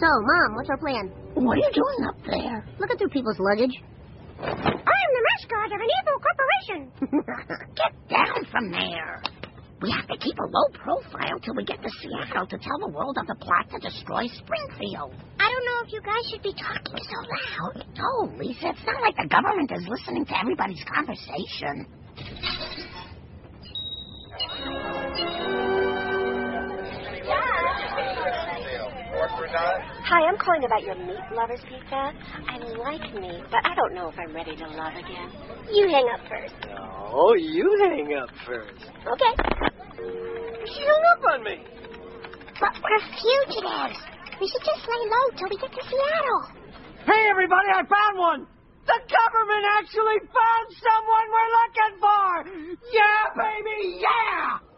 So, Mom, what's our plan? What are you doing up there? Looking through people's luggage. I am the mascot of an evil corporation. Get down from there. We have to keep a low profile till we get to Seattle to tell the world of the plot to destroy Springfield. I don't know if you guys should be talking so loud. No, Lisa, it's not like the government is listening to everybody's conversation. Hi, I'm calling about your meat lovers pizza. I like meat, but I don't know if I'm ready to love again. You hang up first. No, you hang up first. Okay. She hung up on me. But we're fugitives. We should just lay low till we get to Seattle. Hey, everybody, I found one. The government actually found someone we're looking for. Yeah, baby, yeah.